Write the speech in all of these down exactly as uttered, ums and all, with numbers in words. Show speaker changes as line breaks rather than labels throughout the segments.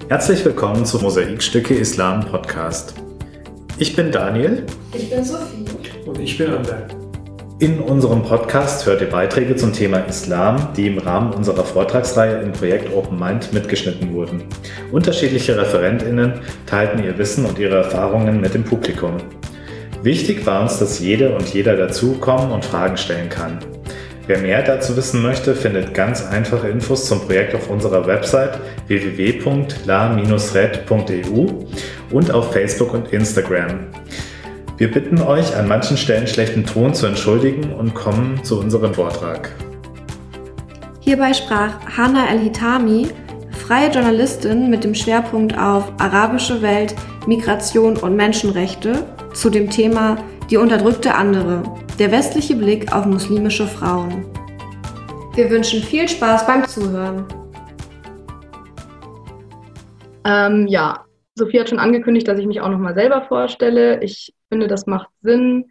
Herzlich willkommen zu Mosaikstücke Islam Podcast. Ich bin Daniel.
Ich bin Sophie.
Und ich bin Ander.
In unserem Podcast hört ihr Beiträge zum Thema Islam, die im Rahmen unserer Vortragsreihe im Projekt Open Mind mitgeschnitten wurden. Unterschiedliche ReferentInnen teilten ihr Wissen und ihre Erfahrungen mit dem Publikum. Wichtig war uns, dass jede und jeder dazukommen und Fragen stellen kann. Wer mehr dazu wissen möchte, findet ganz einfache Infos zum Projekt auf unserer Website w w w punkt la dash red punkt e u und auf Facebook und Instagram. Wir bitten euch, an manchen Stellen schlechten Ton zu entschuldigen und kommen zu unserem Vortrag.
Hierbei sprach Hana El-Hitami, freie Journalistin mit dem Schwerpunkt auf arabische Welt, Migration und Menschenrechte, zu dem Thema Die unterdrückte andere, der westliche Blick auf muslimische Frauen. Wir wünschen viel Spaß beim Zuhören.
Ähm, ja, Sophie hat schon angekündigt, dass ich mich auch nochmal selber vorstelle. Ich finde, das macht Sinn,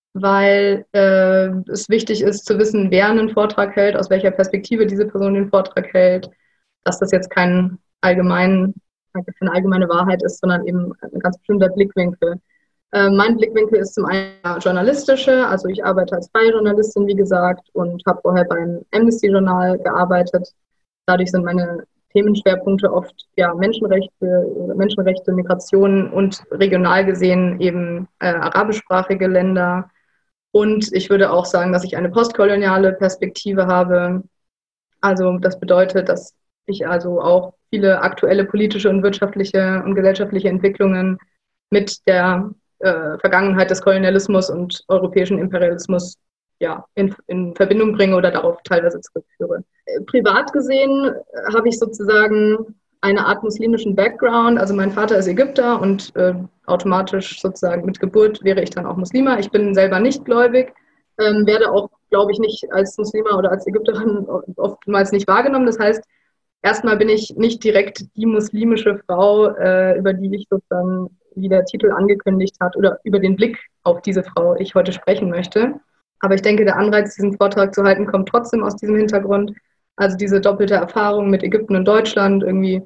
weil äh, es wichtig ist zu wissen, wer einen Vortrag hält, aus welcher Perspektive diese Person den Vortrag hält, dass das jetzt kein allgemein, keine allgemeine Wahrheit ist, sondern eben ein ganz bestimmter Blickwinkel. Äh, mein Blickwinkel ist zum einen journalistische, also ich arbeite als freie Journalistin, wie gesagt, und habe vorher beim Amnesty-Journal gearbeitet. Dadurch sind meine Themenschwerpunkte oft ja, Menschenrechte, Menschenrechte, Migration und regional gesehen eben äh, arabischsprachige Länder. Und ich würde auch sagen, dass ich eine postkoloniale Perspektive habe. Also das bedeutet, dass ich also auch viele aktuelle politische und wirtschaftliche und gesellschaftliche Entwicklungen mit der äh, Vergangenheit des Kolonialismus und europäischen Imperialismus ja, in, in Verbindung bringe oder darauf teilweise zurückführe. Privat gesehen habe ich sozusagen eine Art muslimischen Background. Also mein Vater ist Ägypter und äh, automatisch sozusagen mit Geburt wäre ich dann auch Muslima. Ich bin selber nicht gläubig, ähm, werde auch, glaube ich, nicht als Muslima oder als Ägypterin oftmals nicht wahrgenommen. Das heißt, erstmal bin ich nicht direkt die muslimische Frau, äh, über die ich sozusagen, wie der Titel angekündigt hat, oder über den Blick auf diese Frau ich heute sprechen möchte. Aber ich denke, der Anreiz, diesen Vortrag zu halten, kommt trotzdem aus diesem Hintergrund. Also diese doppelte Erfahrung mit Ägypten und Deutschland, irgendwie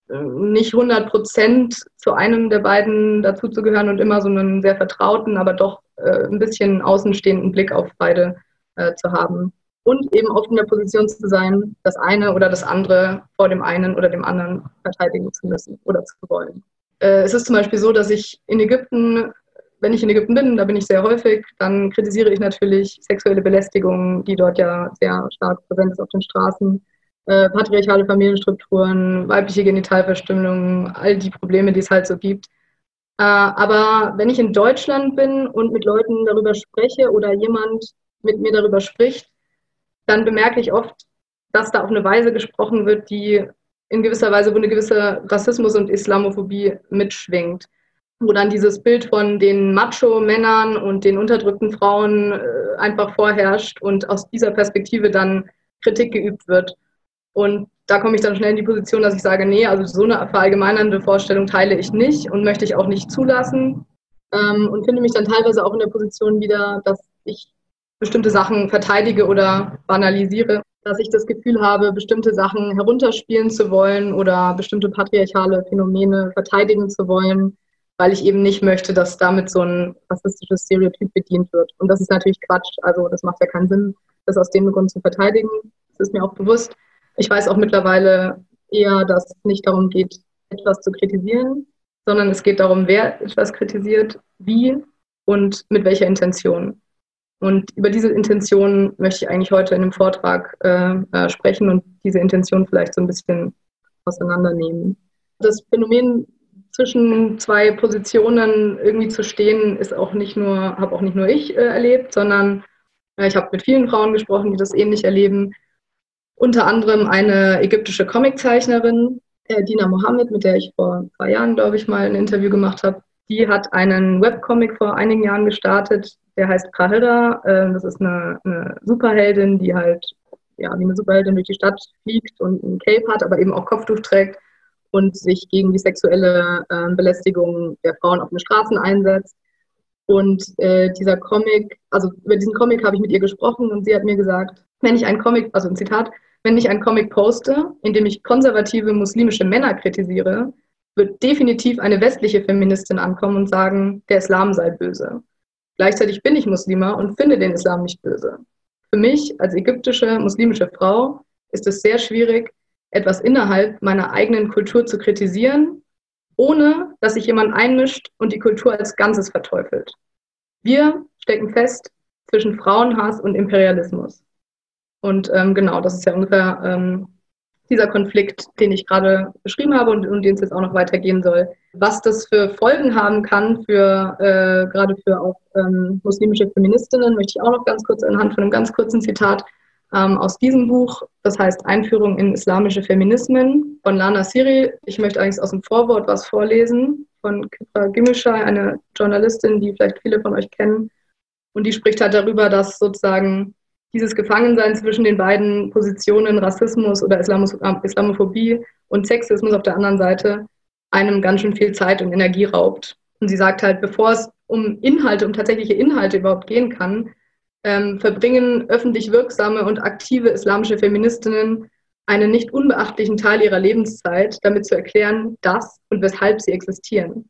nicht hundert Prozent zu einem der beiden dazuzugehören und immer so einen sehr vertrauten, aber doch äh, ein bisschen außenstehenden Blick auf beide äh, zu haben. Und eben oft in der Position zu sein, das eine oder das andere vor dem einen oder dem anderen verteidigen zu müssen oder zu wollen. Äh, es ist zum Beispiel so, dass ich in Ägypten, wenn ich in Ägypten bin, da bin ich sehr häufig, dann kritisiere ich natürlich sexuelle Belästigung, die dort ja sehr stark präsent ist auf den Straßen, äh, patriarchale Familienstrukturen, weibliche Genitalverstümmelung, all die Probleme, die es halt so gibt. Äh, aber wenn ich in Deutschland bin und mit Leuten darüber spreche oder jemand mit mir darüber spricht, dann bemerke ich oft, dass da auf eine Weise gesprochen wird, die in gewisser Weise, wo eine gewisse Rassismus und Islamophobie mitschwingt. Wo dann dieses Bild von den Macho-Männern und den unterdrückten Frauen äh, einfach vorherrscht und aus dieser Perspektive dann Kritik geübt wird. Und da komme ich dann schnell in die Position, dass ich sage, nee, also so eine verallgemeinernde Vorstellung teile ich nicht und möchte ich auch nicht zulassen. Ähm, und finde mich dann teilweise auch in der Position wieder, dass ich bestimmte Sachen verteidige oder banalisiere, dass ich das Gefühl habe, bestimmte Sachen herunterspielen zu wollen oder bestimmte patriarchale Phänomene verteidigen zu wollen, weil ich eben nicht möchte, dass damit so ein rassistisches Stereotyp bedient wird. Und das ist natürlich Quatsch. Also das macht ja keinen Sinn, das aus dem Grund zu verteidigen. Das ist mir auch bewusst. Ich weiß auch mittlerweile eher, dass es nicht darum geht, etwas zu kritisieren, sondern es geht darum, wer etwas kritisiert, wie und mit welcher Intention. Und über diese Intention möchte ich eigentlich heute in einem Vortrag äh, äh, sprechen und diese Intention vielleicht so ein bisschen auseinandernehmen. Das Phänomen, zwischen zwei Positionen irgendwie zu stehen, ist auch nicht nur, habe auch nicht nur ich äh, erlebt, sondern äh, ich habe mit vielen Frauen gesprochen, die das ähnlich erleben. Unter anderem eine ägyptische Comiczeichnerin, äh, Dina Mohammed, mit der ich vor zwei Jahren, glaube ich, mal ein Interview gemacht habe. Die hat einen Webcomic vor einigen Jahren gestartet, der heißt Qahira. Äh, das ist eine, eine Superheldin, die halt ja, wie eine Superheldin durch die Stadt fliegt und ein Cape hat, aber eben auch Kopftuch trägt und sich gegen die sexuelle äh, Belästigung der Frauen auf den Straßen einsetzt. Und äh, dieser Comic, also über diesen Comic habe ich mit ihr gesprochen und sie hat mir gesagt, wenn ich einen Comic, also ein Zitat, Wenn ich einen Comic poste, in dem ich konservative muslimische Männer kritisiere, wird definitiv eine westliche Feministin ankommen und sagen, der Islam sei böse. Gleichzeitig bin ich Muslima und finde den Islam nicht böse. Für mich als ägyptische muslimische Frau ist es sehr schwierig, etwas innerhalb meiner eigenen Kultur zu kritisieren, ohne dass sich jemand einmischt und die Kultur als Ganzes verteufelt. Wir stecken fest zwischen Frauenhass und Imperialismus. Und ähm, genau, das ist ja ungefähr ähm, dieser Konflikt, den ich gerade beschrieben habe und um den es jetzt auch noch weitergehen soll. Was das für Folgen haben kann, für äh, gerade für auch ähm, muslimische Feministinnen, möchte ich auch noch ganz kurz anhand von einem ganz kurzen Zitat ähm, aus diesem Buch, das heißt Einführung in islamische Feminismen von Lana Siri. Ich möchte allerdings aus dem Vorwort was vorlesen von Kipra Gümüşay, eine Journalistin, die vielleicht viele von euch kennen. Und die spricht halt darüber, dass sozusagen dieses Gefangensein zwischen den beiden Positionen Rassismus oder Islamos- Islamophobie und Sexismus auf der anderen Seite einem ganz schön viel Zeit und Energie raubt. Und sie sagt halt, bevor es um Inhalte, um tatsächliche Inhalte überhaupt gehen kann, ähm, verbringen öffentlich wirksame und aktive islamische Feministinnen einen nicht unbeachtlichen Teil ihrer Lebenszeit damit zu erklären, dass und weshalb sie existieren.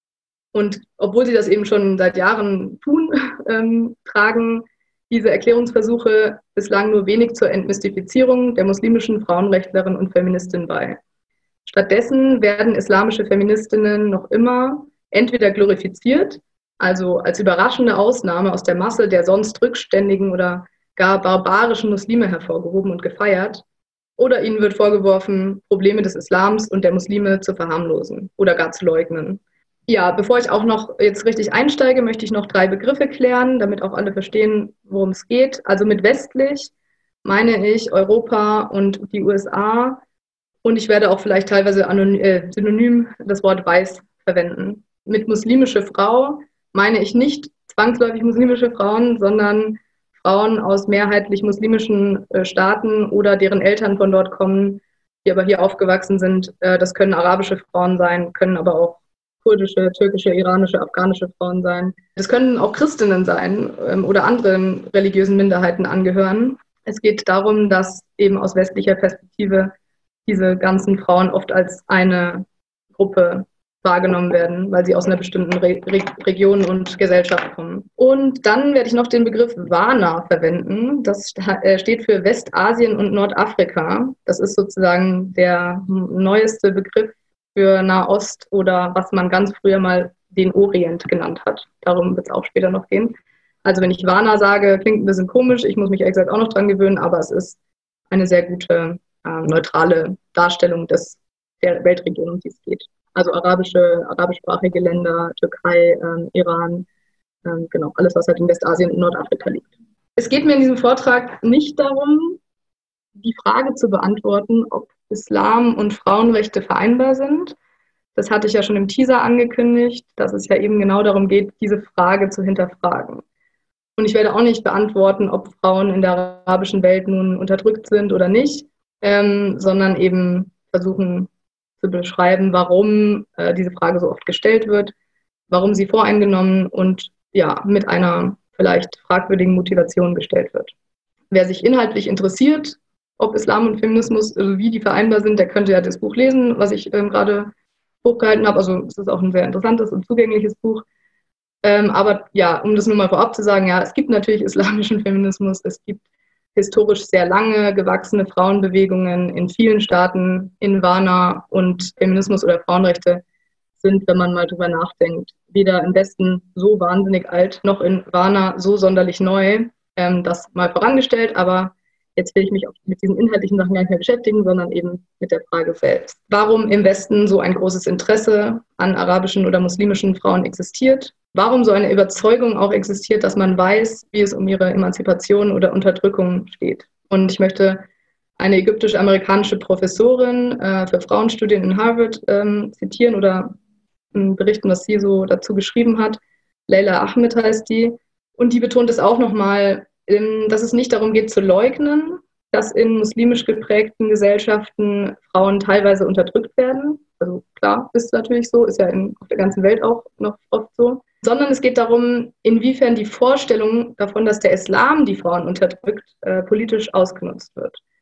Und obwohl sie das eben schon seit Jahren tun, ähm, tragen diese Erklärungsversuche bislang nur wenig zur Entmystifizierung der muslimischen Frauenrechtlerin und Feministin bei. Stattdessen werden islamische Feministinnen noch immer entweder glorifiziert, also als überraschende Ausnahme aus der Masse der sonst rückständigen oder gar barbarischen Muslime hervorgehoben und gefeiert, oder ihnen wird vorgeworfen, Probleme des Islams und der Muslime zu verharmlosen oder gar zu leugnen. Ja, bevor ich auch noch jetzt richtig einsteige, möchte ich noch drei Begriffe klären, damit auch alle verstehen, worum es geht. Also mit westlich meine ich Europa und die U S A und ich werde auch vielleicht teilweise anonym, äh, synonym das Wort weiß verwenden. Mit muslimische Frau meine ich nicht zwangsläufig muslimische Frauen, sondern Frauen aus mehrheitlich muslimischen äh, Staaten oder deren Eltern von dort kommen, die aber hier aufgewachsen sind. Äh, das können arabische Frauen sein, können aber auch kurdische, türkische, iranische, afghanische Frauen sein. Das können auch Christinnen sein ähm, oder anderen religiösen Minderheiten angehören. Es geht darum, dass eben aus westlicher Perspektive diese ganzen Frauen oft als eine Gruppe wahrgenommen werden, weil sie aus einer bestimmten Re Re Region und Gesellschaft kommen. Und dann werde ich noch den Begriff Wana verwenden. Das steht für Westasien und Nordafrika. Das ist sozusagen der neueste Begriff für Nahost oder was man ganz früher mal den Orient genannt hat. Darum wird es auch später noch gehen. Also wenn ich Wana sage, klingt ein bisschen komisch, ich muss mich ehrlich gesagt auch noch dran gewöhnen, aber es ist eine sehr gute, äh, neutrale Darstellung des, der Weltregion, um die es geht. Also arabische, arabischsprachige Länder, Türkei, äh, Iran, äh, genau, alles, was halt in Westasien und Nordafrika liegt. Es geht mir in diesem Vortrag nicht darum, die Frage zu beantworten, ob Islam und Frauenrechte vereinbar sind. Das hatte ich ja schon im Teaser angekündigt, dass es ja eben genau darum geht, diese Frage zu hinterfragen. Und ich werde auch nicht beantworten, ob Frauen in der arabischen Welt nun unterdrückt sind oder nicht, ähm, sondern eben versuchen zu beschreiben, warum äh, diese Frage so oft gestellt wird, warum sie voreingenommen und ja, mit einer vielleicht fragwürdigen Motivation gestellt wird. Wer sich inhaltlich interessiert, ob Islam und Feminismus, also wie die vereinbar sind, der könnte ja das Buch lesen, was ich ähm, gerade hochgehalten habe. Also es ist auch ein sehr interessantes und zugängliches Buch. Ähm, aber ja, um das nur mal vorab zu sagen, ja, es gibt natürlich islamischen Feminismus, es gibt historisch sehr lange gewachsene Frauenbewegungen in vielen Staaten in Wana und Feminismus oder Frauenrechte sind, wenn man mal drüber nachdenkt, weder im Westen so wahnsinnig alt, noch in Wana so sonderlich neu. Ähm, das mal vorangestellt, aber jetzt will ich mich auch mit diesen inhaltlichen Sachen gar nicht mehr beschäftigen, sondern eben mit der Frage selbst. Warum im Westen so ein großes Interesse an arabischen oder muslimischen Frauen existiert? Warum so eine Überzeugung auch existiert, dass man weiß, wie es um ihre Emanzipation oder Unterdrückung steht? Und ich möchte eine ägyptisch-amerikanische Professorin äh, für Frauenstudien in Harvard ähm, zitieren oder äh, berichten, was sie so dazu geschrieben hat. Leila Ahmed heißt die. Und die betont es auch nochmal, dass es nicht darum geht zu leugnen, dass in muslimisch geprägten Gesellschaften Frauen teilweise unterdrückt werden. Also klar, ist natürlich so, ist ja in, auf der ganzen Welt auch noch oft so. Sondern es geht darum, inwiefern die Vorstellung davon, dass der Islam die Frauen unterdrückt, äh, politisch ausgenutzt wird.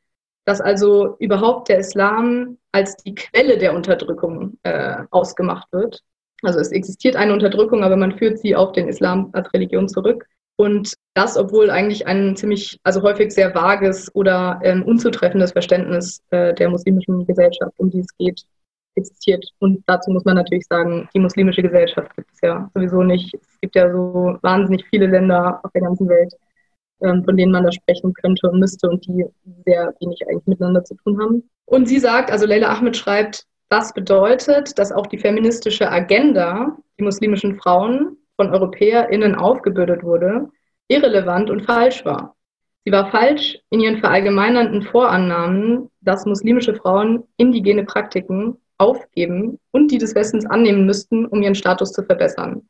dass also überhaupt der Islam als die Quelle der Unterdrückung äh, ausgemacht wird. Also es existiert eine Unterdrückung, aber man führt sie auf den Islam als Religion zurück. Und das, obwohl eigentlich ein ziemlich, also häufig sehr vages oder ähm, unzutreffendes Verständnis äh, der muslimischen Gesellschaft, um die es geht, existiert. Und dazu muss man natürlich sagen, die muslimische Gesellschaft gibt es ja sowieso nicht. Es gibt ja so wahnsinnig viele Länder auf der ganzen Welt, ähm, von denen man da sprechen könnte und müsste und die sehr wenig eigentlich miteinander zu tun haben. Und sie sagt, also Leila Ahmed schreibt, das bedeutet, dass auch die feministische Agenda, die muslimischen Frauen von EuropäerInnen aufgebürdet wurde, irrelevant und falsch war. Sie war falsch in ihren verallgemeinernden Vorannahmen, dass muslimische Frauen indigene Praktiken aufgeben und die des Westens annehmen müssten, um ihren Status zu verbessern.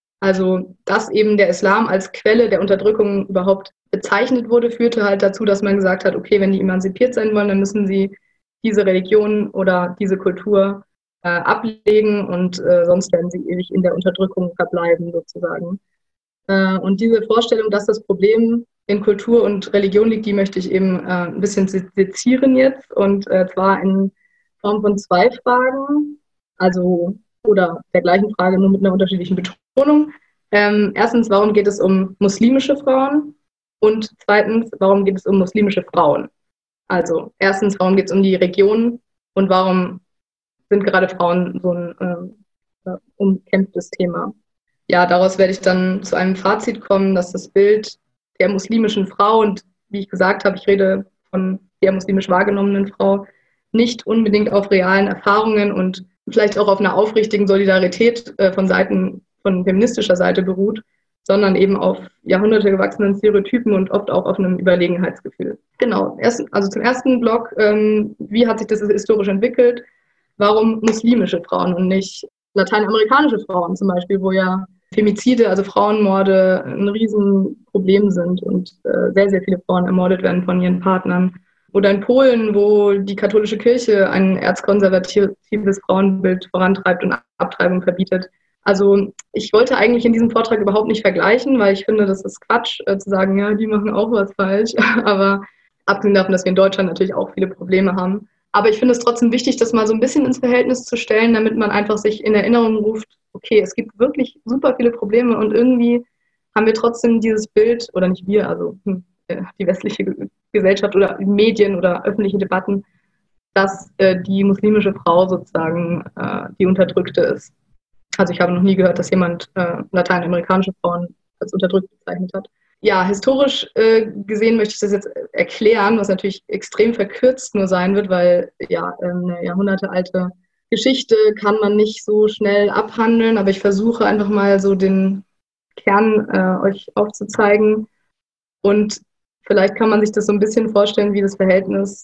Also, dass eben der Islam als Quelle der Unterdrückung überhaupt bezeichnet wurde, führte halt dazu, dass man gesagt hat, okay, wenn die emanzipiert sein wollen, dann müssen sie diese Religion oder diese Kultur äh, ablegen und äh, sonst werden sie ewig in der Unterdrückung verbleiben, sozusagen. Äh, und diese Vorstellung, dass das Problem in Kultur und Religion liegt, die möchte ich eben äh, ein bisschen sezieren jetzt, und äh, zwar in Form von zwei Fragen, also oder der gleichen Frage, nur mit einer unterschiedlichen Betonung. Ähm, erstens, warum geht es um muslimische Frauen? Und zweitens, warum geht es um muslimische Frauen? Also erstens, warum geht es um die Region und warum sind gerade Frauen so ein äh, umkämpftes Thema? Ja, daraus werde ich dann zu einem Fazit kommen, dass das Bild der muslimischen Frau, und wie ich gesagt habe, ich rede von der muslimisch wahrgenommenen Frau, nicht unbedingt auf realen Erfahrungen und vielleicht auch auf einer aufrichtigen Solidarität äh, von Seiten, von feministischer Seite beruht, sondern eben auf Jahrhunderte gewachsenen Stereotypen und oft auch auf einem Überlegenheitsgefühl. Genau, erst, also zum ersten Block, ähm, wie hat sich das historisch entwickelt? Warum muslimische Frauen und nicht lateinamerikanische Frauen zum Beispiel, wo ja Femizide, also Frauenmorde, ein Riesenproblem sind und äh, sehr, sehr viele Frauen ermordet werden von ihren Partnern. Oder in Polen, wo die katholische Kirche ein erzkonservatives Frauenbild vorantreibt und Abtreibung verbietet. Also ich wollte eigentlich in diesem Vortrag überhaupt nicht vergleichen, weil ich finde, das ist Quatsch, äh, zu sagen, ja, die machen auch was falsch. Aber abgesehen davon, dass wir in Deutschland natürlich auch viele Probleme haben. Aber ich finde es trotzdem wichtig, das mal so ein bisschen ins Verhältnis zu stellen, damit man einfach sich in Erinnerung ruft, okay, es gibt wirklich super viele Probleme und irgendwie haben wir trotzdem dieses Bild, oder nicht wir, also hm, die westliche Gesellschaft oder Medien oder öffentliche Debatten, dass äh, die muslimische Frau sozusagen äh, die Unterdrückte ist. Also ich habe noch nie gehört, dass jemand äh, lateinamerikanische Frauen als unterdrückt bezeichnet hat. Ja, historisch äh, gesehen möchte ich das jetzt erklären, was natürlich extrem verkürzt nur sein wird, weil ja eine jahrhundertealte Geschichte kann man nicht so schnell abhandeln, aber ich versuche einfach mal so den Kern äh, euch aufzuzeigen. Und vielleicht kann man sich das so ein bisschen vorstellen wie das Verhältnis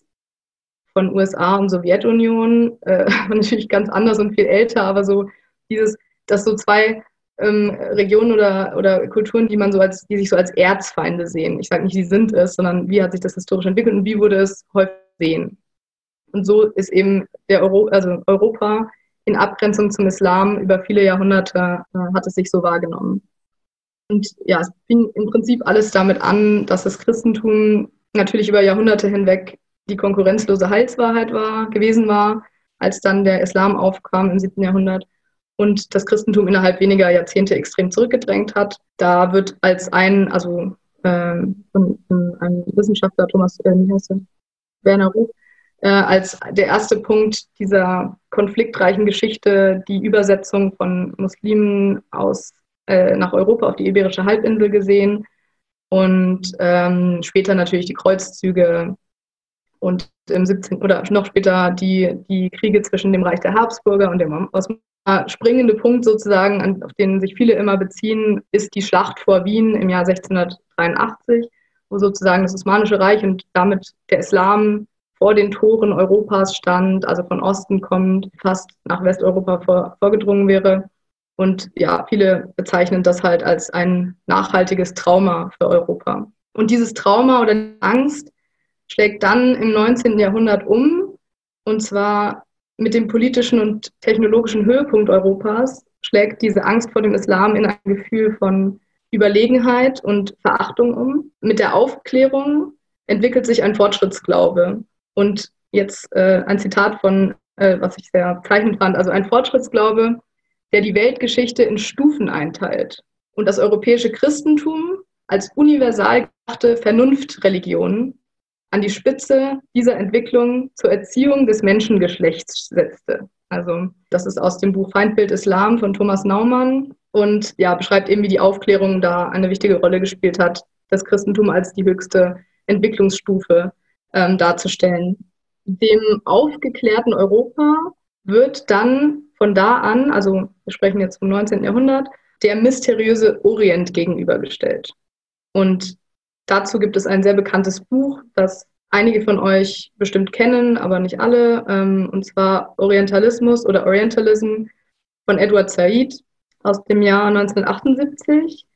von U S A und Sowjetunion. Äh, natürlich ganz anders und viel älter, aber so dieses, dass so zwei ähm, Regionen oder, oder Kulturen, die man so als, die sich so als Erzfeinde sehen. Ich sage nicht, die sind es, sondern wie hat sich das historisch entwickelt und wie wurde es häufig gesehen. Und so ist eben der Euro, also Europa in Abgrenzung zum Islam über viele Jahrhunderte äh, hat es sich so wahrgenommen. Und ja, es fing im Prinzip alles damit an, dass das Christentum natürlich über Jahrhunderte hinweg die konkurrenzlose Heilswahrheit war, gewesen war, als dann der Islam aufkam im siebten Jahrhundert und das Christentum innerhalb weniger Jahrzehnte extrem zurückgedrängt hat. Da wird als ein, also äh, von, von einem Wissenschaftler, Thomas, äh, wie heißt der? Werner Ruf, äh, als der erste Punkt dieser konfliktreichen Geschichte die Übersetzung von Muslimen aus äh, nach Europa auf die Iberische Halbinsel gesehen und ähm, später natürlich die Kreuzzüge und im siebzehnten oder noch später die, die Kriege zwischen dem Reich der Habsburger und dem Osmanen. Der springende Punkt sozusagen, auf den sich viele immer beziehen, ist die Schlacht vor Wien im Jahr sechzehnhundertdreiundachtzig, wo sozusagen das Osmanische Reich und damit der Islam vor den Toren Europas stand, also von Osten kommend, fast nach Westeuropa vor, vorgedrungen wäre. Und ja, viele bezeichnen das halt als ein nachhaltiges Trauma für Europa. Und dieses Trauma oder Angst schlägt dann im neunzehnten Jahrhundert um, und zwar mit dem politischen und technologischen Höhepunkt Europas schlägt diese Angst vor dem Islam in ein Gefühl von Überlegenheit und Verachtung um. Mit der Aufklärung entwickelt sich ein Fortschrittsglaube. Und jetzt äh, ein Zitat von, äh, was ich sehr bezeichnend fand, also ein Fortschrittsglaube, der die Weltgeschichte in Stufen einteilt und das europäische Christentum als universal gedachte Vernunftreligion an die Spitze dieser Entwicklung zur Erziehung des Menschengeschlechts setzte. Also das ist aus dem Buch Feindbild Islam von Thomas Naumann und ja, beschreibt eben, wie die Aufklärung da eine wichtige Rolle gespielt hat, das Christentum als die höchste Entwicklungsstufe ähm, darzustellen. Dem aufgeklärten Europa wird dann von da an, also wir sprechen jetzt vom neunzehnten Jahrhundert, der mysteriöse Orient gegenübergestellt. Und dazu gibt es ein sehr bekanntes Buch, das einige von euch bestimmt kennen, aber nicht alle, ähm, und zwar Orientalismus oder Orientalism von Edward Said aus dem Jahr neunzehnhundertachtundsiebzig.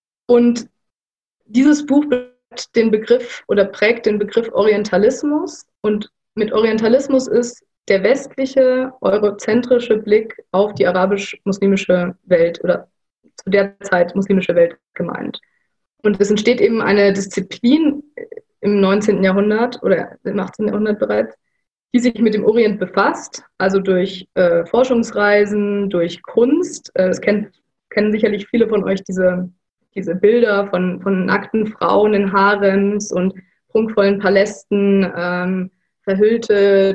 Und dieses Buch prägt den Begriff oder prägt den Begriff Orientalismus. Und mit Orientalismus ist der westliche, eurozentrische Blick auf die arabisch-muslimische Welt oder zu der Zeit muslimische Welt gemeint. Und es entsteht eben eine Disziplin im neunzehnten Jahrhundert oder im achtzehnten Jahrhundert bereits, die sich mit dem Orient befasst, also durch äh, Forschungsreisen, durch Kunst. Äh, das kennt, kennen sicherlich viele von euch diese, diese Bilder von, von nackten Frauen in Harems und prunkvollen Palästen, ähm, verhüllte,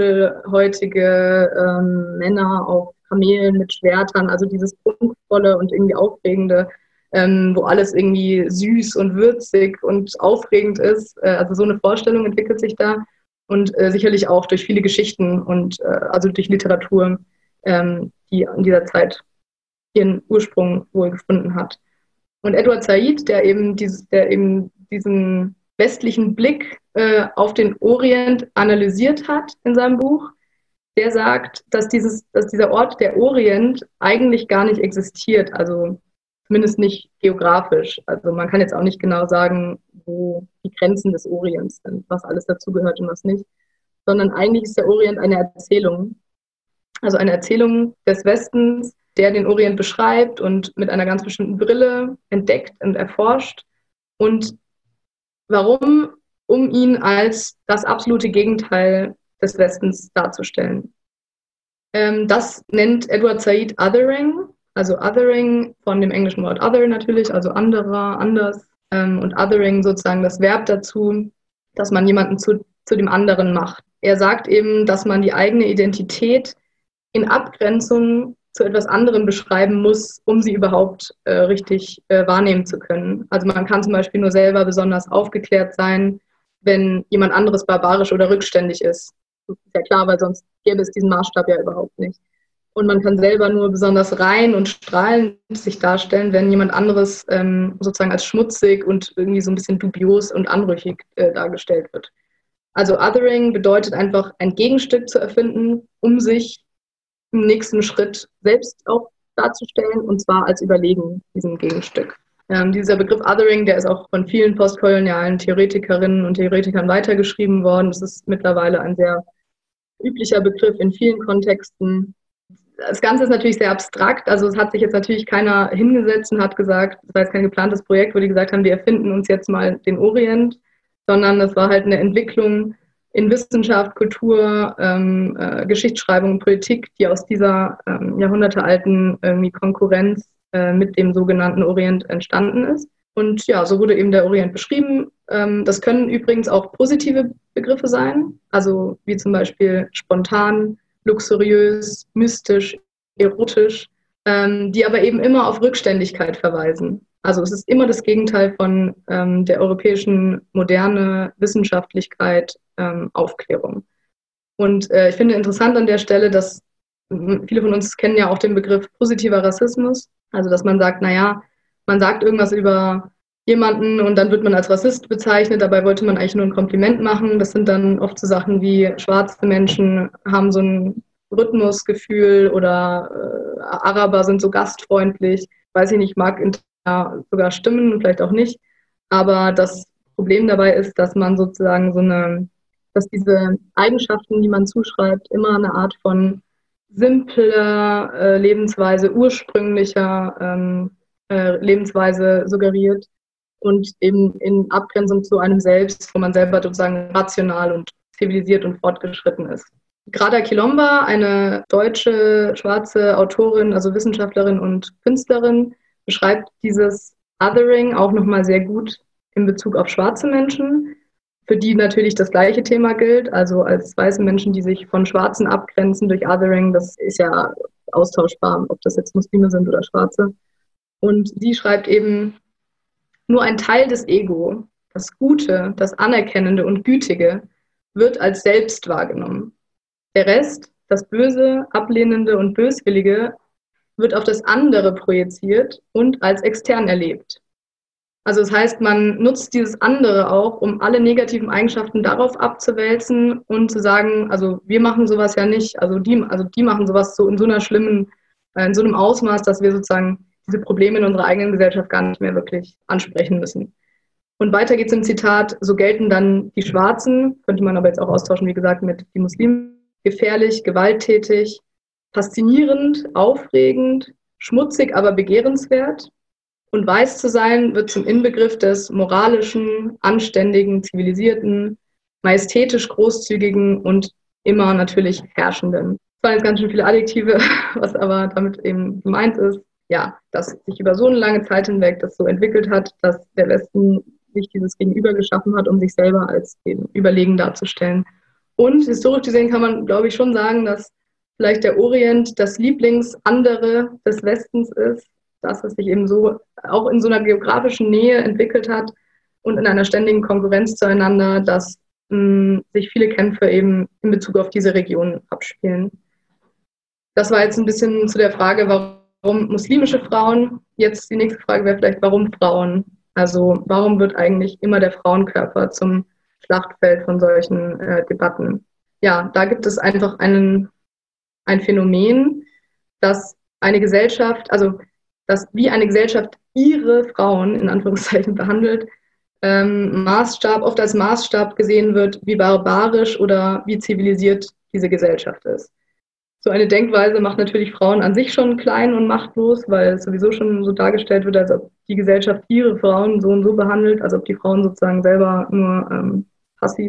dunkelhäutige ähm, Männer auf Kamelen mit Schwertern, also dieses prunkvolle und irgendwie aufregende, ähm, wo alles irgendwie süß und würzig und aufregend ist. Äh, also so eine Vorstellung entwickelt sich da und äh, sicherlich auch durch viele Geschichten und äh, also durch Literatur, ähm, die in dieser Zeit ihren Ursprung wohl gefunden hat. Und Edward Said, der eben, dieses, der eben diesen westlichen Blick äh, auf den Orient analysiert hat in seinem Buch, der sagt, dass, dieses, dass dieser Ort, der Orient, eigentlich gar nicht existiert, also zumindest nicht geografisch. Also man kann jetzt auch nicht genau sagen, wo die Grenzen des Orients sind, was alles dazugehört und was nicht, sondern eigentlich ist der Orient eine Erzählung, also eine Erzählung des Westens, der den Orient beschreibt und mit einer ganz bestimmten Brille entdeckt und erforscht. Und warum? Um ihn als das absolute Gegenteil des Westens darzustellen. Ähm, das nennt Edward Said Othering, also Othering von dem englischen Wort Other natürlich, also anderer, anders, ähm, und Othering sozusagen das Verb dazu, dass man jemanden zu, zu dem anderen macht. Er sagt eben, dass man die eigene Identität in Abgrenzung zu etwas anderem beschreiben muss, um sie überhaupt äh, richtig äh, wahrnehmen zu können. Also man kann zum Beispiel nur selber besonders aufgeklärt sein, wenn jemand anderes barbarisch oder rückständig ist. Das ist ja klar, weil sonst gäbe es diesen Maßstab ja überhaupt nicht. Und man kann selber nur besonders rein und strahlend sich darstellen, wenn jemand anderes ähm, sozusagen als schmutzig und irgendwie so ein bisschen dubios und anrüchig äh, dargestellt wird. Also Othering bedeutet einfach, ein Gegenstück zu erfinden, um sich im nächsten Schritt selbst auch darzustellen, und zwar als überlegen diesem Gegenstück. Ähm, dieser Begriff Othering, der ist auch von vielen postkolonialen Theoretikerinnen und Theoretikern weitergeschrieben worden. Das ist mittlerweile ein sehr üblicher Begriff in vielen Kontexten. Das Ganze ist natürlich sehr abstrakt, also es hat sich jetzt natürlich keiner hingesetzt und hat gesagt, das war jetzt kein geplantes Projekt, wo die gesagt haben, wir erfinden uns jetzt mal den Orient, sondern das war halt eine Entwicklung in Wissenschaft, Kultur, ähm, äh, Geschichtsschreibung, Politik, die aus dieser ähm, jahrhundertealten irgendwie Konkurrenz äh, mit dem sogenannten Orient entstanden ist. Und ja, so wurde eben der Orient beschrieben. Ähm, das können übrigens auch positive Begriffe sein, also wie zum Beispiel spontan, luxuriös, mystisch, erotisch, ähm, die aber eben immer auf Rückständigkeit verweisen. Also es ist immer das Gegenteil von ähm, der europäischen Moderne, Wissenschaftlichkeit, ähm, Aufklärung. Und äh, ich finde interessant an der Stelle, dass viele von uns kennen ja auch den Begriff positiver Rassismus, also dass man sagt, naja, man sagt irgendwas über jemanden und dann wird man als Rassist bezeichnet, dabei wollte man eigentlich nur ein Kompliment machen. Das sind dann oft so Sachen wie, schwarze Menschen haben so ein Rhythmusgefühl oder äh, Araber sind so gastfreundlich. Weiß ich nicht, mag ja, sogar stimmen und vielleicht auch nicht. Aber das Problem dabei ist, dass man sozusagen so eine, dass diese Eigenschaften, die man zuschreibt, immer eine Art von simpler äh, Lebensweise, ursprünglicher ähm, äh, Lebensweise suggeriert und eben in Abgrenzung zu einem selbst, wo man selber sozusagen rational und zivilisiert und fortgeschritten ist. Grada Quilomba, eine deutsche schwarze Autorin, also Wissenschaftlerin und Künstlerin, beschreibt dieses Othering auch nochmal sehr gut in Bezug auf schwarze Menschen, für die natürlich das gleiche Thema gilt, also als weiße Menschen, die sich von Schwarzen abgrenzen durch Othering, das ist ja austauschbar, ob das jetzt Muslime sind oder Schwarze. Und sie schreibt eben, nur ein Teil des Ego, das Gute, das Anerkennende und Gütige, wird als selbst wahrgenommen. Der Rest, das Böse, Ablehnende und Böswillige, wird auf das andere projiziert und als extern erlebt. Also das heißt, man nutzt dieses andere auch, um alle negativen Eigenschaften darauf abzuwälzen und zu sagen, also wir machen sowas ja nicht, also die, also die machen sowas so in so einer schlimmen, in so einem Ausmaß, dass wir sozusagen diese Probleme in unserer eigenen Gesellschaft gar nicht mehr wirklich ansprechen müssen. Und weiter geht es im Zitat, so gelten dann die Schwarzen, könnte man aber jetzt auch austauschen, wie gesagt, mit die Muslimen, gefährlich, gewalttätig, faszinierend, aufregend, schmutzig, aber begehrenswert. Und weiß zu sein wird zum Inbegriff des moralischen, anständigen, zivilisierten, majestätisch großzügigen und immer natürlich herrschenden. Das waren jetzt ganz schön viele Adjektive, was aber damit eben gemeint ist, ja, dass sich über so eine lange Zeit hinweg das so entwickelt hat, dass der Westen sich dieses Gegenüber geschaffen hat, um sich selber als eben überlegen darzustellen. Und historisch gesehen kann man, glaube ich, schon sagen, dass vielleicht der Orient das Lieblingsandere des Westens ist, dass es sich eben so auch in so einer geografischen Nähe entwickelt hat und in einer ständigen Konkurrenz zueinander, dass mh, sich viele Kämpfe eben in Bezug auf diese Region abspielen. Das war jetzt ein bisschen zu der Frage, warum muslimische Frauen. Jetzt die nächste Frage wäre vielleicht, warum Frauen? Also warum wird eigentlich immer der Frauenkörper zum Schlachtfeld von solchen äh, Debatten? Ja, da gibt es einfach einen, ein Phänomen, dass eine Gesellschaft, also dass wie eine Gesellschaft ihre Frauen in Anführungszeichen behandelt, ähm, Maßstab, oft als Maßstab gesehen wird, wie barbarisch oder wie zivilisiert diese Gesellschaft ist. So eine Denkweise macht natürlich Frauen an sich schon klein und machtlos, weil es sowieso schon so dargestellt wird, als ob die Gesellschaft ihre Frauen so und so behandelt, als ob die Frauen sozusagen selber nur ähm, passiv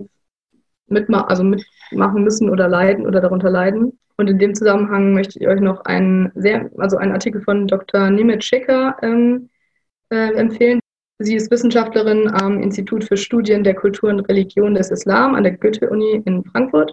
mitma- also mitmachen müssen oder leiden oder darunter leiden. Und in dem Zusammenhang möchte ich euch noch einen, sehr, also einen Artikel von Doktor Nimet Şeker ähm, äh, empfehlen. Sie ist Wissenschaftlerin am Institut für Studien der Kultur und Religion des Islam an der Goethe-Uni in Frankfurt.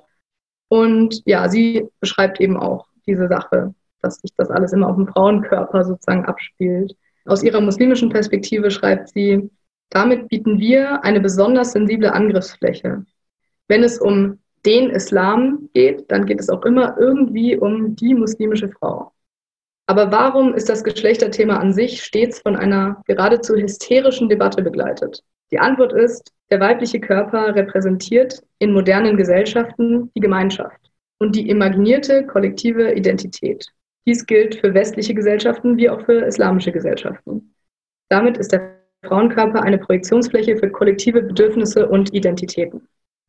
Und ja, sie beschreibt eben auch diese Sache, dass sich das alles immer auf dem Frauenkörper sozusagen abspielt. Aus ihrer muslimischen Perspektive schreibt sie, damit bieten wir eine besonders sensible Angriffsfläche. Wenn es um den Islam geht, dann geht es auch immer irgendwie um die muslimische Frau. Aber warum ist das Geschlechterthema an sich stets von einer geradezu hysterischen Debatte begleitet? Die Antwort ist, der weibliche Körper repräsentiert in modernen Gesellschaften die Gemeinschaft und die imaginierte kollektive Identität. Dies gilt für westliche Gesellschaften wie auch für islamische Gesellschaften. Damit ist der Frauenkörper eine Projektionsfläche für kollektive Bedürfnisse und Identitäten.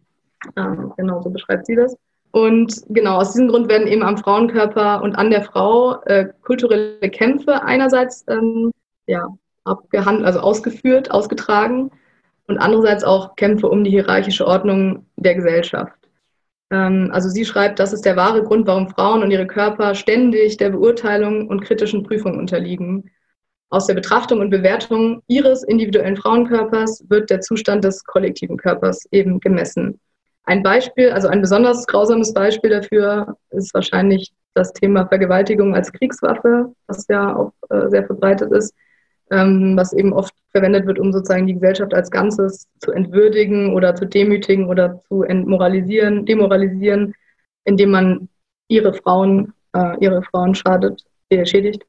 Ähm, genau, so beschreibt sie das. Und genau, aus diesem Grund werden eben am Frauenkörper und an der Frau äh, kulturelle Kämpfe einerseits ähm, ja, abgehandelt, also ausgeführt, ausgetragen und andererseits auch Kämpfe um die hierarchische Ordnung der Gesellschaft. Ähm, also sie schreibt, das ist der wahre Grund, warum Frauen und ihre Körper ständig der Beurteilung und kritischen Prüfung unterliegen. Aus der Betrachtung und Bewertung ihres individuellen Frauenkörpers wird der Zustand des kollektiven Körpers eben gemessen. Ein Beispiel, also ein besonders grausames Beispiel dafür ist wahrscheinlich das Thema Vergewaltigung als Kriegswaffe, was ja auch äh, sehr verbreitet ist, ähm, was eben oft verwendet wird, um sozusagen die Gesellschaft als Ganzes zu entwürdigen oder zu demütigen oder zu entmoralisieren, demoralisieren, indem man ihre Frauen, äh, ihre Frauen schadet, äh, schädigt.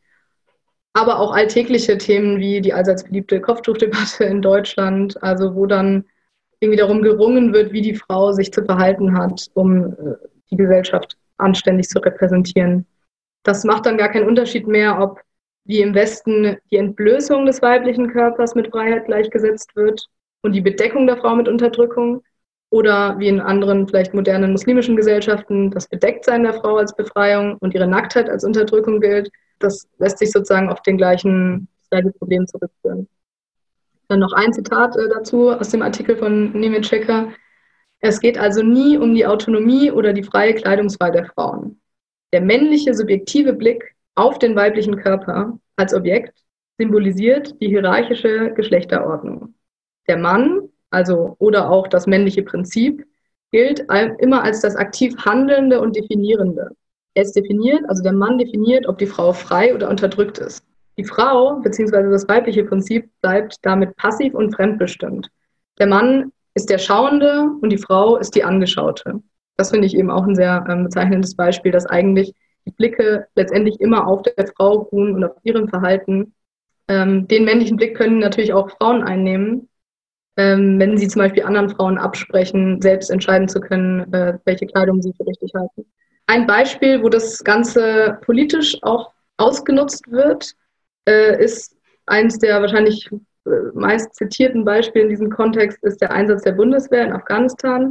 Aber auch alltägliche Themen wie die allseits beliebte Kopftuchdebatte in Deutschland, also wo dann irgendwie darum gerungen wird, wie die Frau sich zu verhalten hat, um äh, die Gesellschaft anständig zu repräsentieren. Das macht dann gar keinen Unterschied mehr, ob wie im Westen die Entblößung des weiblichen Körpers mit Freiheit gleichgesetzt wird und die Bedeckung der Frau mit Unterdrückung oder wie in anderen, vielleicht modernen muslimischen Gesellschaften das Bedecktsein der Frau als Befreiung und ihre Nacktheit als Unterdrückung gilt. Das lässt sich sozusagen auf den gleichen, das gleiche Problem zurückführen. Dann noch ein Zitat äh, dazu aus dem Artikel von Nimet Şeker. Es geht also nie um die Autonomie oder die freie Kleidungswahl der Frauen. Der männliche subjektive Blick auf den weiblichen Körper als Objekt symbolisiert die hierarchische Geschlechterordnung. Der Mann, also oder auch das männliche Prinzip, gilt immer als das aktiv Handelnde und Definierende. Er ist definiert, also der Mann definiert, ob die Frau frei oder unterdrückt ist. Die Frau bzw. das weibliche Prinzip bleibt damit passiv und fremdbestimmt. Der Mann ist der Schauende und die Frau ist die Angeschaute. Das finde ich eben auch ein sehr ähm, bezeichnendes Beispiel, dass eigentlich die Blicke letztendlich immer auf der Frau ruhen und auf ihrem Verhalten. Ähm, den männlichen Blick können natürlich auch Frauen einnehmen, ähm, wenn sie zum Beispiel anderen Frauen absprechen, selbst entscheiden zu können, äh, welche Kleidung sie für richtig halten. Ein Beispiel, wo das Ganze politisch auch ausgenutzt wird, äh, ist eines der wahrscheinlich äh, meist zitierten Beispiele in diesem Kontext, ist der Einsatz der Bundeswehr in Afghanistan,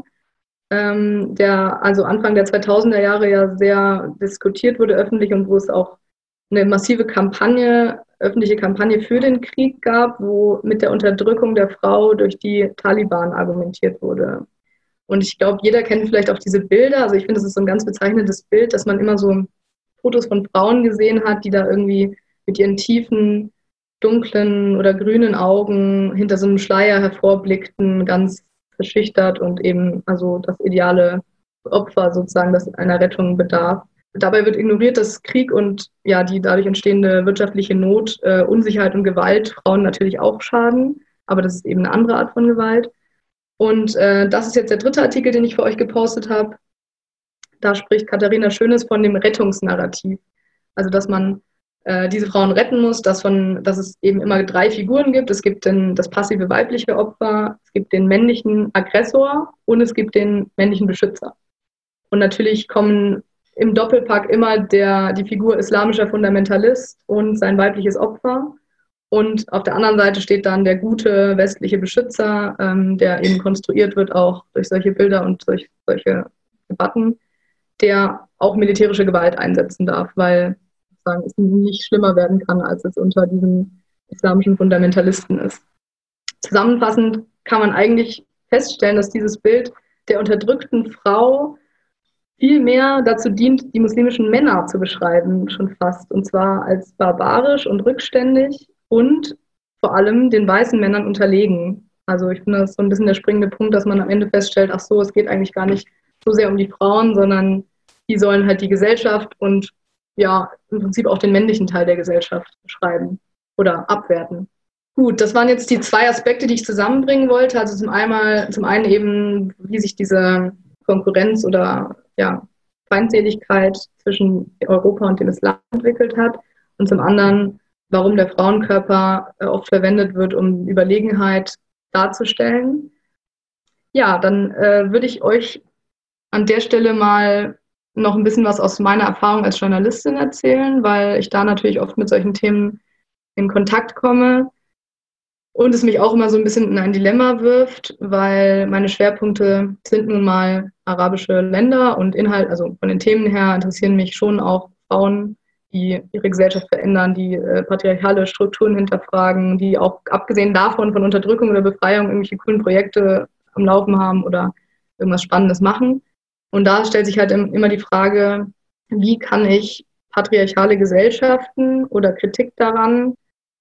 ähm, der also Anfang der zweitausender Jahre ja sehr diskutiert wurde öffentlich und wo es auch eine massive Kampagne, öffentliche Kampagne für den Krieg gab, wo mit der Unterdrückung der Frau durch die Taliban argumentiert wurde. Und ich glaube, jeder kennt vielleicht auch diese Bilder. Also ich finde, das ist so ein ganz bezeichnendes Bild, dass man immer so Fotos von Frauen gesehen hat, die da irgendwie mit ihren tiefen, dunklen oder grünen Augen hinter so einem Schleier hervorblickten, ganz verschüchtert und eben also das ideale Opfer sozusagen, das einer Rettung bedarf. Dabei wird ignoriert, dass Krieg und ja die dadurch entstehende wirtschaftliche Not, äh, Unsicherheit und Gewalt Frauen natürlich auch schaden, aber das ist eben eine andere Art von Gewalt. Und äh, das ist jetzt der dritte Artikel, den ich für euch gepostet habe. Da spricht Katharina Schönes von dem Rettungsnarrativ. Also dass man äh, diese Frauen retten muss, dass, von, dass es eben immer drei Figuren gibt. Es gibt den, das passive weibliche Opfer, es gibt den männlichen Aggressor und es gibt den männlichen Beschützer. Und natürlich kommen im Doppelpack immer der, die Figur islamischer Fundamentalist und sein weibliches Opfer. Und auf der anderen Seite steht dann der gute westliche Beschützer, ähm, der eben konstruiert wird auch durch solche Bilder und durch solche Debatten, der auch militärische Gewalt einsetzen darf, weil sozusagen es nicht schlimmer werden kann, als es unter diesen islamischen Fundamentalisten ist. Zusammenfassend kann man eigentlich feststellen, dass dieses Bild der unterdrückten Frau viel mehr dazu dient, die muslimischen Männer zu beschreiben, schon fast. Und zwar als barbarisch und rückständig und vor allem den weißen Männern unterlegen. Also ich finde, das ist so ein bisschen der springende Punkt, dass man am Ende feststellt, ach so, es geht eigentlich gar nicht so sehr um die Frauen, sondern die sollen halt die Gesellschaft und ja, im Prinzip auch den männlichen Teil der Gesellschaft beschreiben oder abwerten. Gut, das waren jetzt die zwei Aspekte, die ich zusammenbringen wollte. Also zum einen, zum einen eben, wie sich diese Konkurrenz oder ja, Feindseligkeit zwischen Europa und dem Islam entwickelt hat und zum anderen, warum der Frauenkörper oft verwendet wird, um Überlegenheit darzustellen. Ja, dann äh, würde ich euch an der Stelle mal noch ein bisschen was aus meiner Erfahrung als Journalistin erzählen, weil ich da natürlich oft mit solchen Themen in Kontakt komme und es mich auch immer so ein bisschen in ein Dilemma wirft, weil meine Schwerpunkte sind nun mal arabische Länder und Inhalt, also von den Themen her interessieren mich schon auch Frauen, die ihre Gesellschaft verändern, die äh, patriarchale Strukturen hinterfragen, die auch abgesehen davon von Unterdrückung oder Befreiung irgendwelche coolen Projekte am Laufen haben oder irgendwas Spannendes machen. Und da stellt sich halt immer die Frage, wie kann ich patriarchale Gesellschaften oder Kritik daran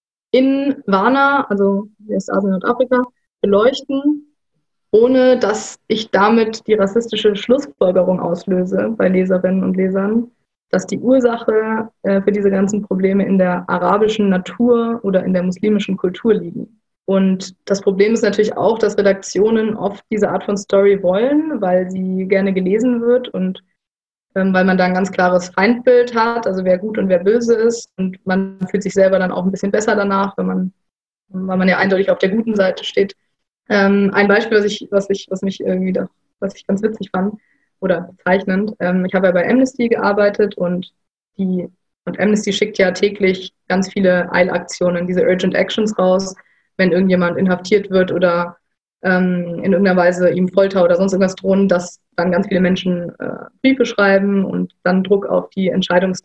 in Ghana, also Westasien und Afrika, beleuchten, ohne dass ich damit die rassistische Schlussfolgerung auslöse bei Leserinnen und Lesern, dass die Ursache äh, für diese ganzen Probleme in der arabischen Natur oder in der muslimischen Kultur liegen. Und das Problem ist natürlich auch, dass Redaktionen oft diese Art von Story wollen, weil sie gerne gelesen wird und ähm, weil man da ein ganz klares Feindbild hat, also wer gut und wer böse ist. Und man fühlt sich selber dann auch ein bisschen besser danach, wenn man, weil man ja eindeutig auf der guten Seite steht. Ähm, ein Beispiel, was ich, was ich, was mich irgendwie, da, was ich ganz witzig fand oder bezeichnend. Ähm, ich habe ja bei Amnesty gearbeitet und die und Amnesty schickt ja täglich ganz viele Eilaktionen, diese Urgent Actions raus, wenn irgendjemand inhaftiert wird oder ähm, in irgendeiner Weise ihm Folter oder sonst irgendwas drohen, dass dann ganz viele Menschen äh, Briefe schreiben und dann Druck auf die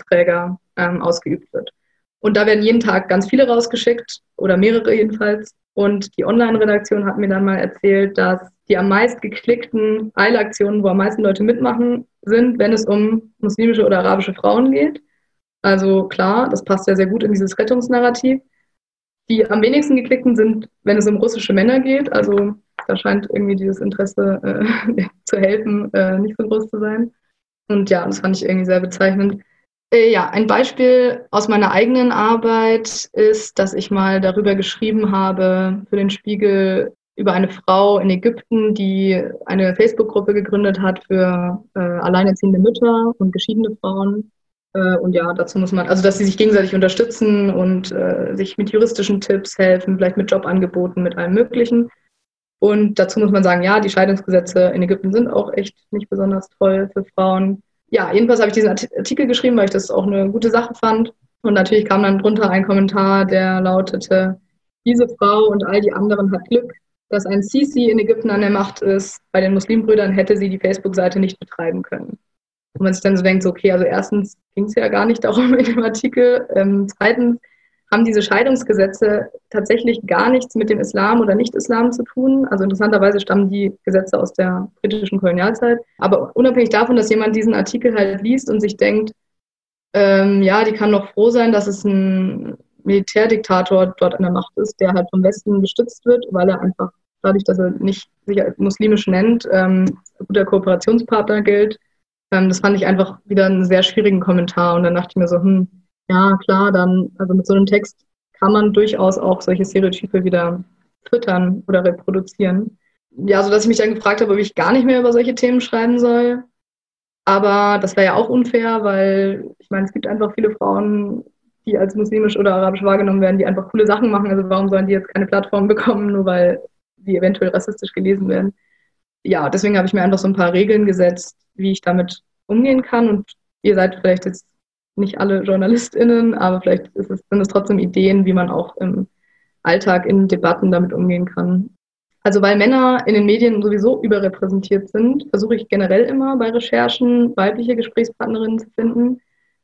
Entscheidungsträger ähm, ausgeübt wird. Und da werden jeden Tag ganz viele rausgeschickt oder mehrere jedenfalls. Und die Online-Redaktion hat mir dann mal erzählt, dass die am meist geklickten Eilaktionen, wo am meisten Leute mitmachen, sind, wenn es um muslimische oder arabische Frauen geht. Also klar, das passt ja sehr gut in dieses Rettungsnarrativ. Die am wenigsten geklickten sind, wenn es um russische Männer geht. Also da scheint irgendwie dieses Interesse äh, zu helfen, äh, nicht so groß zu sein. Und ja, das fand ich irgendwie sehr bezeichnend. Äh, ja, ein Beispiel aus meiner eigenen Arbeit ist, dass ich mal darüber geschrieben habe für den Spiegel über eine Frau in Ägypten, die eine Facebook-Gruppe gegründet hat für äh, alleinerziehende Mütter und geschiedene Frauen. Äh, und ja, dazu muss man, also dass sie sich gegenseitig unterstützen und äh, sich mit juristischen Tipps helfen, vielleicht mit Jobangeboten, mit allem Möglichen. Und dazu muss man sagen, ja, die Scheidungsgesetze in Ägypten sind auch echt nicht besonders toll für Frauen. Ja, jedenfalls habe ich diesen Artikel geschrieben, weil ich das auch eine gute Sache fand. Und natürlich kam dann drunter ein Kommentar, der lautete: Diese Frau und all die anderen hat Glück, dass ein Sisi in Ägypten an der Macht ist. Bei den Muslimbrüdern hätte sie die Facebook-Seite nicht betreiben können. Und man sich dann so denkt, so, okay, also erstens ging es ja gar nicht darum in dem Artikel. Ähm, zweitens haben diese Scheidungsgesetze tatsächlich gar nichts mit dem Islam oder Nicht-Islam zu tun. Also interessanterweise stammen die Gesetze aus der britischen Kolonialzeit. Aber unabhängig davon, dass jemand diesen Artikel halt liest und sich denkt, ähm, ja, die kann doch froh sein, dass es ein Militärdiktator dort an der Macht ist, der halt vom Westen gestützt wird, weil er einfach dadurch, dass er nicht sich als muslimisch nennt, ähm, ein guter Kooperationspartner gilt. Ähm, das fand ich einfach wieder einen sehr schwierigen Kommentar. Und dann dachte ich mir so, hm, ja, klar, dann, also mit so einem Text kann man durchaus auch solche Stereotype wieder füttern oder reproduzieren. Ja, so dass ich mich dann gefragt habe, ob ich gar nicht mehr über solche Themen schreiben soll. Aber das wäre ja auch unfair, weil ich meine, es gibt einfach viele Frauen, die als muslimisch oder arabisch wahrgenommen werden, die einfach coole Sachen machen. Also warum sollen die jetzt keine Plattform bekommen, nur weil die eventuell rassistisch gelesen werden? Ja, deswegen habe ich mir einfach so ein paar Regeln gesetzt, wie ich damit umgehen kann. Und ihr seid vielleicht jetzt nicht alle JournalistInnen, aber vielleicht ist es, sind es trotzdem Ideen, wie man auch im Alltag in Debatten damit umgehen kann. Also weil Männer in den Medien sowieso überrepräsentiert sind, versuche ich generell immer bei Recherchen weibliche Gesprächspartnerinnen zu finden,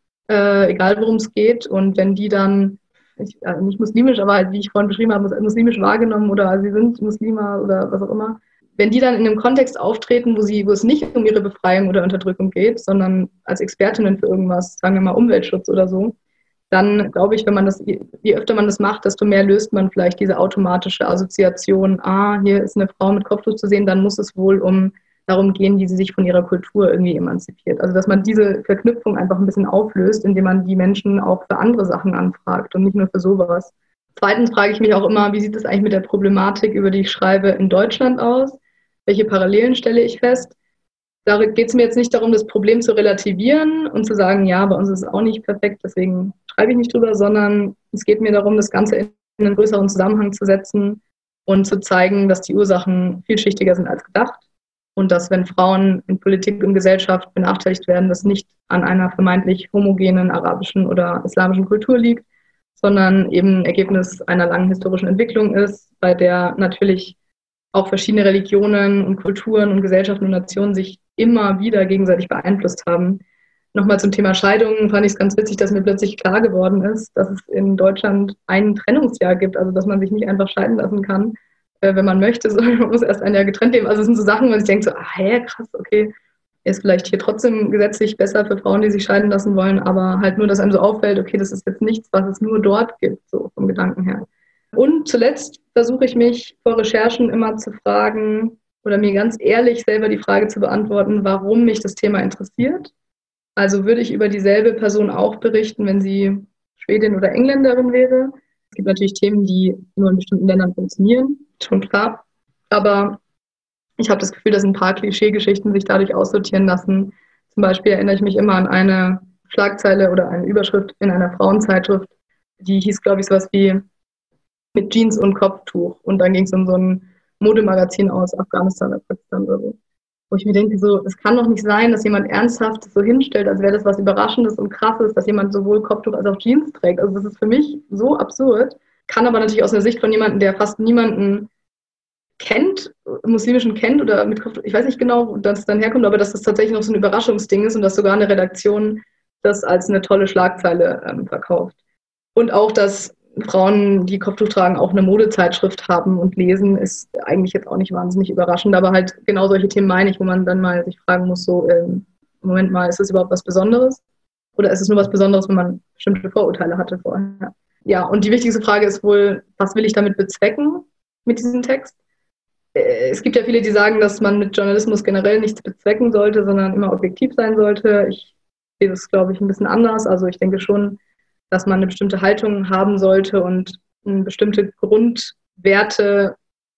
äh, egal worum es geht. Und wenn die dann, ich, also nicht muslimisch, aber halt, wie ich vorhin beschrieben habe, muslimisch wahrgenommen oder sie sind Muslima oder was auch immer, wenn die dann in einem Kontext auftreten, wo, sie, wo es nicht um ihre Befreiung oder Unterdrückung geht, sondern als Expertinnen für irgendwas, sagen wir mal Umweltschutz oder so, dann glaube ich, wenn man das, je öfter man das macht, desto mehr löst man vielleicht diese automatische Assoziation, ah, hier ist eine Frau mit Kopftuch zu sehen, dann muss es wohl um darum gehen, wie sie sich von ihrer Kultur irgendwie emanzipiert. Also dass man diese Verknüpfung einfach ein bisschen auflöst, indem man die Menschen auch für andere Sachen anfragt und nicht nur für sowas. Zweitens frage ich mich auch immer, wie sieht es eigentlich mit der Problematik, über die ich schreibe, in Deutschland aus? Welche Parallelen stelle ich fest? Da geht es mir jetzt nicht darum, das Problem zu relativieren und zu sagen, ja, bei uns ist es auch nicht perfekt, deswegen schreibe ich nicht drüber, sondern es geht mir darum, das Ganze in einen größeren Zusammenhang zu setzen und zu zeigen, dass die Ursachen vielschichtiger sind als gedacht und dass, wenn Frauen in Politik und Gesellschaft benachteiligt werden, das nicht an einer vermeintlich homogenen arabischen oder islamischen Kultur liegt, sondern eben Ergebnis einer langen historischen Entwicklung ist, bei der natürlich auch verschiedene Religionen und Kulturen und Gesellschaften und Nationen sich immer wieder gegenseitig beeinflusst haben. Nochmal zum Thema Scheidungen fand ich es ganz witzig, dass mir plötzlich klar geworden ist, dass es in Deutschland ein Trennungsjahr gibt, also dass man sich nicht einfach scheiden lassen kann, äh, wenn man möchte, sondern man muss erst ein Jahr getrennt leben. Also es sind so Sachen, wo man sich denkt, so, ah, hä, krass, okay, ist vielleicht hier trotzdem gesetzlich besser für Frauen, die sich scheiden lassen wollen, aber halt nur, dass einem so auffällt, okay, das ist jetzt nichts, was es nur dort gibt, so vom Gedanken her. Und zuletzt versuche ich mich vor Recherchen immer zu fragen oder mir ganz ehrlich selber die Frage zu beantworten, warum mich das Thema interessiert. Also würde ich über dieselbe Person auch berichten, wenn sie Schwedin oder Engländerin wäre. Es gibt natürlich Themen, die nur in bestimmten Ländern funktionieren, schon klar. Aber ich habe das Gefühl, dass ein paar Klischeegeschichten sich dadurch aussortieren lassen. Zum Beispiel erinnere ich mich immer an eine Schlagzeile oder eine Überschrift in einer Frauenzeitschrift, die hieß, glaube ich, sowas wie mit Jeans und Kopftuch. Und dann ging es um so ein Modemagazin aus Afghanistan oder Pakistan oder so. Wo ich mir denke, so, es kann doch nicht sein, dass jemand ernsthaft so hinstellt, als wäre das was Überraschendes und Krasses, dass jemand sowohl Kopftuch als auch Jeans trägt. Also das ist für mich so absurd. Kann aber natürlich aus der Sicht von jemandem, der fast niemanden kennt, muslimischen kennt oder mit Kopftuch, ich weiß nicht genau, wo das dann herkommt, aber dass das tatsächlich noch so ein Überraschungsding ist und dass sogar eine Redaktion das als eine tolle Schlagzeile ähm, verkauft. Und auch, dass Frauen, die Kopftuch tragen, auch eine Modezeitschrift haben und lesen, ist eigentlich jetzt auch nicht wahnsinnig überraschend, aber halt genau solche Themen meine ich, wo man dann mal sich fragen muss, so, ähm, Moment mal, ist das überhaupt was Besonderes? Oder ist es nur was Besonderes, wenn man bestimmte Vorurteile hatte vorher? Ja, und die wichtigste Frage ist wohl, was will ich damit bezwecken mit diesem Text? Es gibt ja viele, die sagen, dass man mit Journalismus generell nichts bezwecken sollte, sondern immer objektiv sein sollte. Ich sehe das, glaube ich, ein bisschen anders. Also ich denke schon, dass man eine bestimmte Haltung haben sollte und bestimmte Grundwerte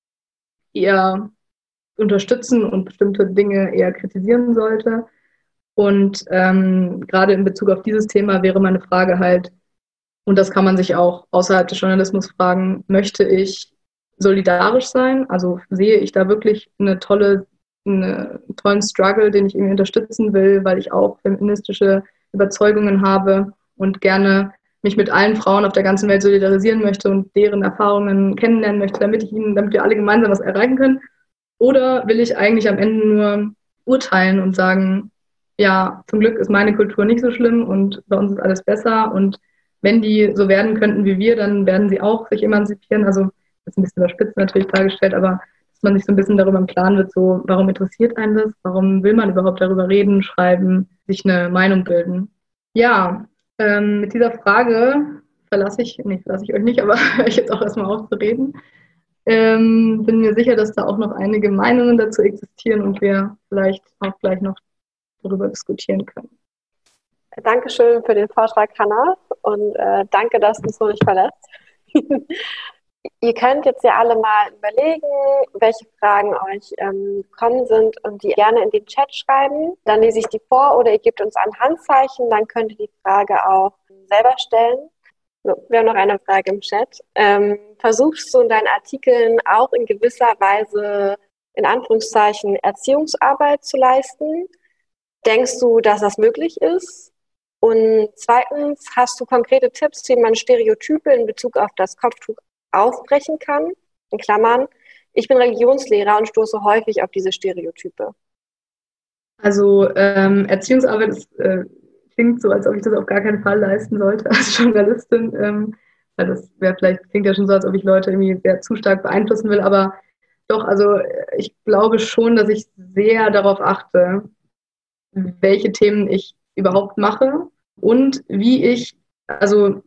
eher unterstützen und bestimmte Dinge eher kritisieren sollte. Und ähm, gerade in Bezug auf dieses Thema wäre meine Frage halt, und das kann man sich auch außerhalb des Journalismus fragen, möchte ich solidarisch sein? Also sehe ich da wirklich eine tolle, einen tollen Struggle, den ich irgendwie unterstützen will, weil ich auch feministische Überzeugungen habe und gerne mich mit allen Frauen auf der ganzen Welt solidarisieren möchte und deren Erfahrungen kennenlernen möchte, damit ich ihnen, damit wir alle gemeinsam was erreichen können? Oder will ich eigentlich am Ende nur urteilen und sagen, ja, zum Glück ist meine Kultur nicht so schlimm und bei uns ist alles besser und wenn die so werden könnten wie wir, dann werden sie auch sich emanzipieren. Also das ist ein bisschen überspitzt natürlich dargestellt, aber dass man sich so ein bisschen darüber im Klaren wird, so, warum interessiert einen das? Warum will man überhaupt darüber reden, schreiben, sich eine Meinung bilden? Ja, ähm, mit dieser Frage verlasse ich, nee, verlasse ich euch nicht, aber höre ich jetzt auch erstmal auf zu reden. Ähm, bin mir sicher, dass da auch noch einige Meinungen dazu existieren und wir vielleicht auch gleich noch darüber diskutieren können.
Dankeschön für den Vortrag, Hannah, und äh, danke, dass du uns so nicht verlässt. Ihr könnt jetzt ja alle mal überlegen, welche Fragen euch ähm, gekommen sind und die gerne in den Chat schreiben. Dann lese ich die vor oder ihr gebt uns ein Handzeichen, dann könnt ihr die Frage auch selber stellen. So, wir haben noch eine Frage im Chat. Ähm, versuchst du in deinen Artikeln auch in gewisser Weise, in Anführungszeichen, Erziehungsarbeit zu leisten? Denkst du, dass das möglich ist? Und zweitens, hast du konkrete Tipps, wie man Stereotype in Bezug auf das Kopftuch aufbrechen kann? In Klammern, ich bin Religionslehrer und stoße häufig auf diese Stereotype.
Also ähm, Erziehungsarbeit ist, äh, klingt so, als ob ich das auf gar keinen Fall leisten sollte als Journalistin. Ähm, weil das wäre vielleicht, klingt ja schon so, als ob ich Leute irgendwie sehr zu stark beeinflussen will. Aber doch, also ich glaube schon, dass ich sehr darauf achte, welche Themen ich überhaupt mache und wie ich, also,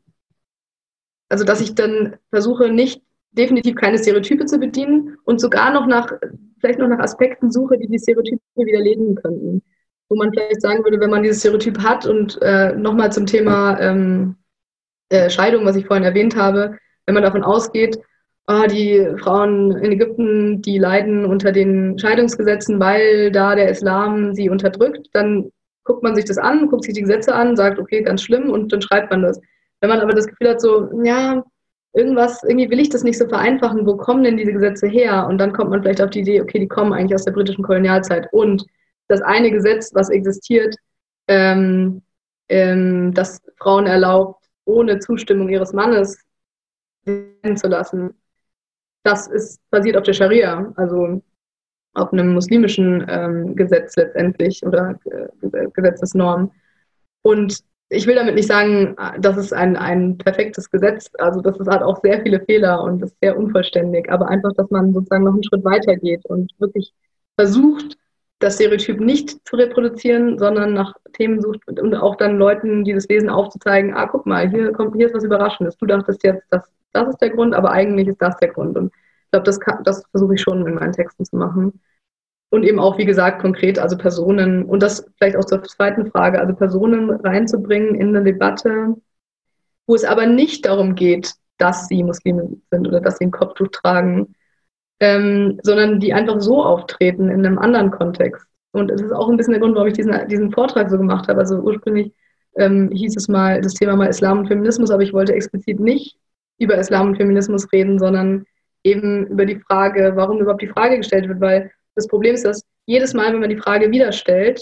also dass ich dann versuche, nicht definitiv keine Stereotype zu bedienen und sogar noch nach, vielleicht noch nach Aspekten suche, die die Stereotype widerlegen könnten. Wo man vielleicht sagen würde, wenn man dieses Stereotyp hat und äh, nochmal zum Thema ähm, äh, Scheidung, was ich vorhin erwähnt habe, wenn man davon ausgeht, oh, die Frauen in Ägypten, die leiden unter den Scheidungsgesetzen, weil da der Islam sie unterdrückt, dann guckt man sich das an, guckt sich die Gesetze an, sagt, okay, ganz schlimm und dann schreibt man das. Wenn man aber das Gefühl hat, so, ja, irgendwas, irgendwie will ich das nicht so vereinfachen, wo kommen denn diese Gesetze her? Und dann kommt man vielleicht auf die Idee, okay, die kommen eigentlich aus der britischen Kolonialzeit. Und das eine Gesetz, was existiert, ähm, ähm, das Frauen erlaubt, ohne Zustimmung ihres Mannes werden zu lassen, das ist basiert auf der Scharia, also auf einem muslimischen ähm, Gesetz letztendlich oder äh, Gesetzesnorm. Und ich will damit nicht sagen, das ist ein, ein perfektes Gesetz, also das hat auch sehr viele Fehler und ist sehr unvollständig, aber einfach, dass man sozusagen noch einen Schritt weiter geht und wirklich versucht, das Stereotyp nicht zu reproduzieren, sondern nach Themen sucht und auch dann Leuten dieses Wesen aufzuzeigen, ah, guck mal, hier kommt, hier ist was Überraschendes. Du dachtest jetzt, das, das ist der Grund, aber eigentlich ist das der Grund. Und ich glaube, das, das versuche ich schon in meinen Texten zu machen. Und eben auch, wie gesagt, konkret, also Personen, und das vielleicht auch zur zweiten Frage, also Personen reinzubringen in eine Debatte, wo es aber nicht darum geht, dass sie Muslime sind oder dass sie ein Kopftuch tragen, ähm, sondern die einfach so auftreten in einem anderen Kontext. Und es ist auch ein bisschen der Grund, warum ich diesen, diesen Vortrag so gemacht habe. Also ursprünglich ähm, hieß es mal, das Thema mal Islam und Feminismus, aber ich wollte explizit nicht über Islam und Feminismus reden, sondern eben über die Frage, warum überhaupt die Frage gestellt wird, weil das Problem ist, dass jedes Mal, wenn man die Frage wieder stellt,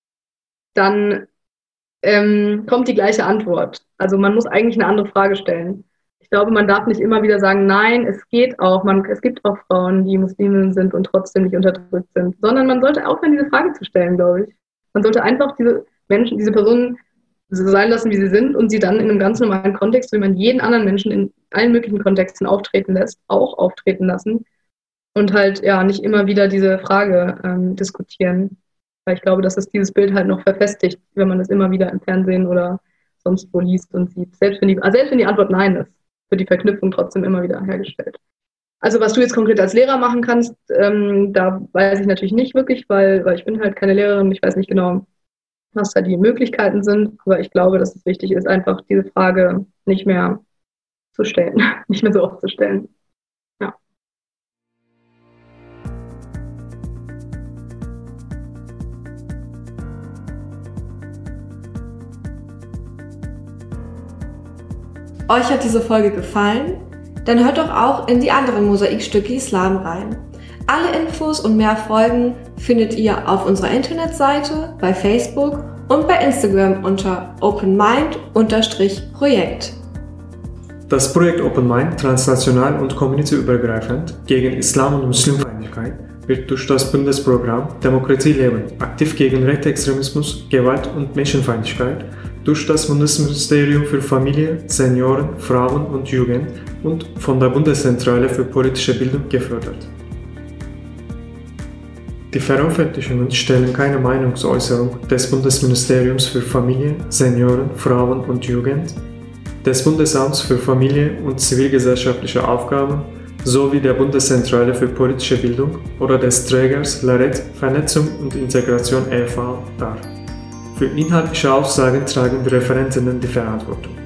dann ähm, kommt die gleiche Antwort. Also man muss eigentlich eine andere Frage stellen. Ich glaube, man darf nicht immer wieder sagen, nein, es geht auch, man, es gibt auch Frauen, die Musliminnen sind und trotzdem nicht unterdrückt sind, sondern man sollte aufhören, diese Frage zu stellen, glaube ich. Man sollte einfach diese Menschen, diese Personen so sein lassen, wie sie sind und sie dann in einem ganz normalen Kontext, wie man jeden anderen Menschen in allen möglichen Kontexten auftreten lässt, auch auftreten lassen und halt ja nicht immer wieder diese Frage ähm, diskutieren. Weil ich glaube, dass es dieses Bild halt noch verfestigt, wenn man es immer wieder im Fernsehen oder sonst wo liest und sieht. Selbst wenn die, also selbst wenn die Antwort Nein ist, wird die Verknüpfung trotzdem immer wieder hergestellt. Also was du jetzt konkret als Lehrer machen kannst, ähm, da weiß ich natürlich nicht wirklich, weil, weil ich bin halt keine Lehrerin, ich weiß nicht genau, was da die Möglichkeiten sind, aber ich glaube, dass es wichtig ist, einfach diese Frage nicht mehr zu stellen, nicht mehr so oft zu stellen. Ja.
Euch hat diese Folge gefallen? Dann hört doch auch in die anderen Mosaikstücke Islam rein. Alle Infos und mehr Folgen findet ihr auf unserer Internetseite, bei Facebook und bei Instagram unter openmind-projekt.
Das Projekt Open Mind, transnational und communityübergreifend gegen Islam- und Muslimfeindlichkeit, wird durch das Bundesprogramm Demokratie leben, aktiv gegen Rechtsextremismus, Gewalt und Menschenfeindlichkeit, durch das Bundesministerium für Familie, Senioren, Frauen und Jugend und von der Bundeszentrale für politische Bildung gefördert. Die Veröffentlichungen stellen keine Meinungsäußerung des Bundesministeriums für Familie, Senioren, Frauen und Jugend, des Bundesamts für Familie und zivilgesellschaftliche Aufgaben sowie der Bundeszentrale für politische Bildung oder des Trägers L A R E T Vernetzung und Integration e V dar. Für inhaltliche Aussagen tragen die Referentinnen die Verantwortung.